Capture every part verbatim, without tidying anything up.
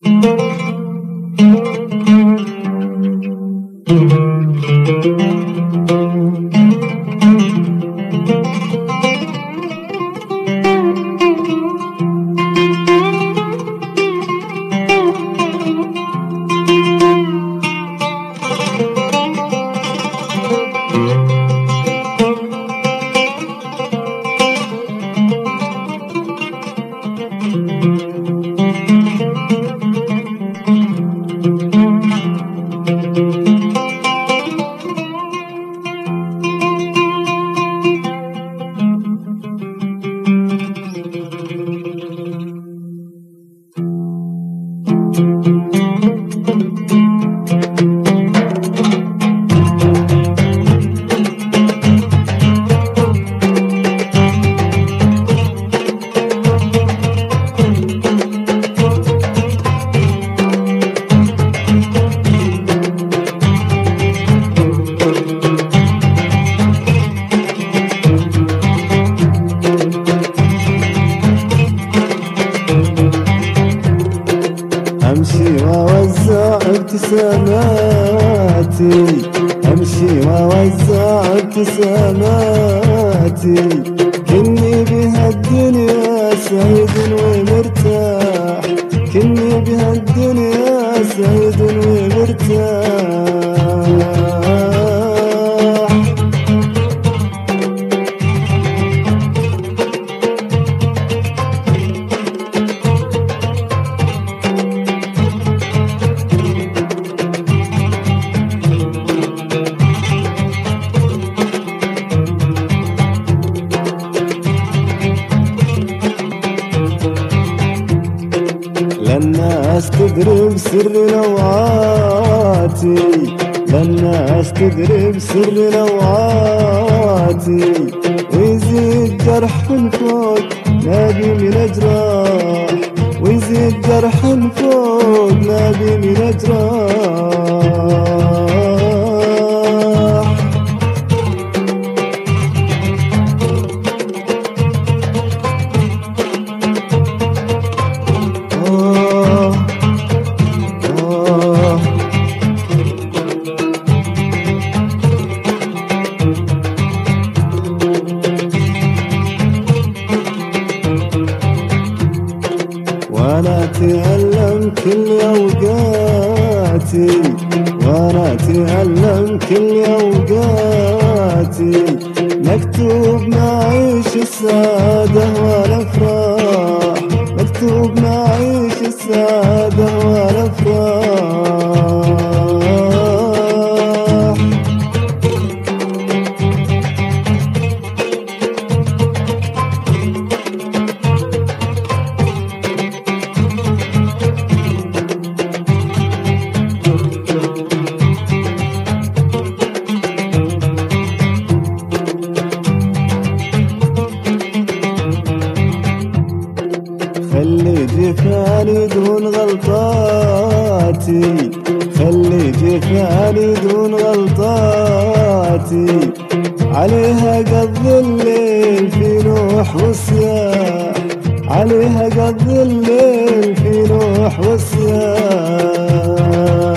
أمشي وأوزع ابتساماتي، أمشي وأوزع ابتساماتي، كني بهالدنيا سعيد ومرتاح، كني بهالدنيا سعيد ومرتاح. للناس تدري بسر نوعاتي، للناس تدري بسر نوعاتي، ويزيد جرح من فوق نابي من أجراح، ويزيد جرح من فوق نابي من أجراح. وأنا أتألم كل أوقاتي، وأنا أتألم كل أوقاتي، مكتوب نعيش السعادة والأفراح، مكتوب نعيش السعادة والأفراح. خلي جفاني دون غلطاتي، خلي جفاني دون غلطاتي، عليها قض الليل في نوح والصياح، عليها قض الليل في نوح والصياح.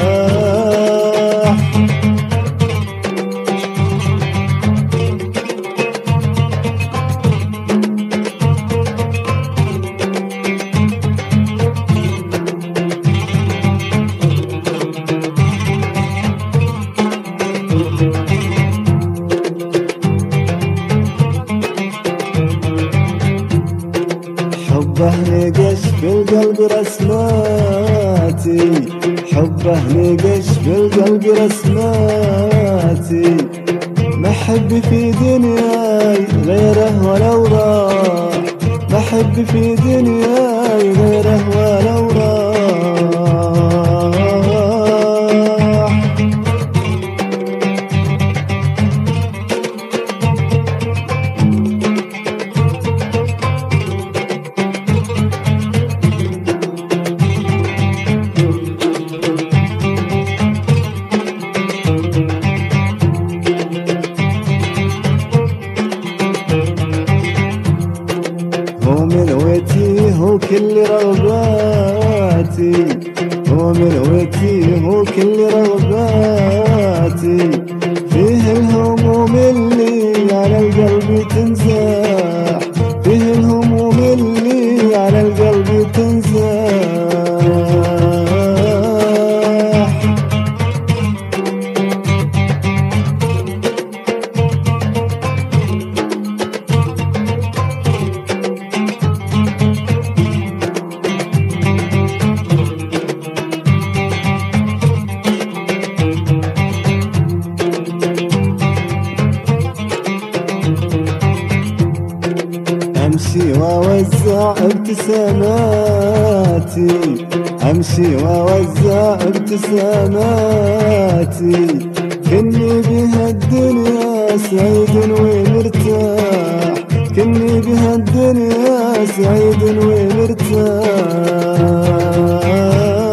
حبه نقش في القلب رسماتي، حبه نقش في القلب رسماتي، ما أحب في دنياي غيره ولو راح، ما أحب في دنياي غيره ولو راح. هو من ويتي هو كل رغباتي، ومن وتيه وكل رغباتي، فيه الهموم اللي على القلب تنزاح، فيه الهموم اللي على القلب تنزاح. أمشي وأوزع ابتساماتي، أمشي وأوزع ابتساماتي، كني بهالدنيا سعيد ومرتاح، كني بهالدنيا سعيد ومرتاح.